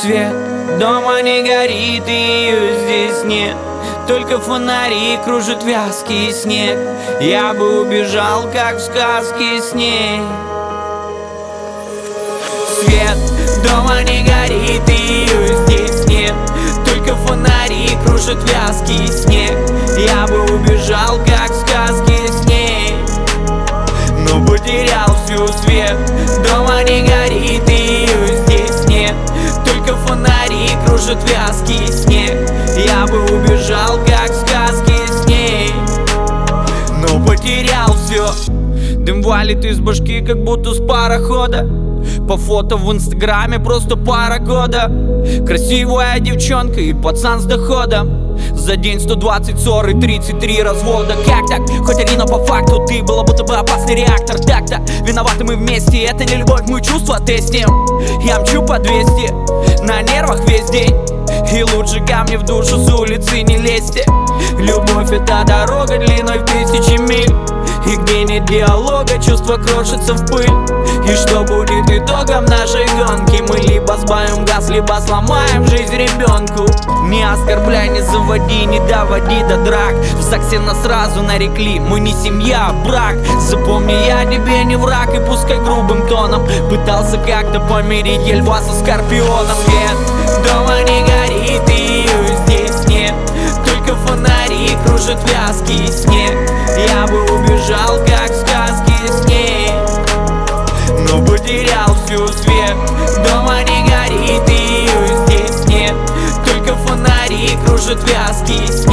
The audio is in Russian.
свет, дома не горит, и ее здесь нет. Только фонари кружит вязкий снег. Я бы убежал, как в сказке с ней. Свет, дома не горит, и ее здесь нет. Только фонари кружит вязкий снег. Я бы убежал, как в сказке с ней, но потерял всю свет. Дома не горит, и ее здесь нет. Только фонари кружит вязкий снег. Я бы убежал, как в сказке с ней, но потерял все. Дым валит из башки, как будто с парохода. По фото в инстаграме просто пара года. Красивая девчонка и пацан с доходом. За день 120 ссор и 33 развода. Как так? Хоть один, но по факту ты была будто бы опасный реактор. Так-то виноваты мы вместе. Это не любовь, мы чувства тестим. Я мчу по 200 на нервах весь день. И лучше ко мне в душу с улицы не лезьте. Любовь — это дорога длиной в 1000 миль. И где нет диалога, чувства крошатся в пыль. И что будет итогом нашей гонки? Мы либо сбавим газ, либо сломаем жизнь ребенку. Не оскорбляй, не заводи, не доводи до драк. В ЗАГСе нас сразу нарекли, мы не семья, а брак. Запомни, я тебе не враг, и пускай грубым тоном пытался как-то помирить я льва со скорпионом. Свет, дома не горит, и ее здесь нет. Только фонари кружит вязкий снег. Я бы убежал, как в сказке с ней, но потерял всю свет. Дома не горит, и ее здесь нет. Только фонари кружит вязкий снег.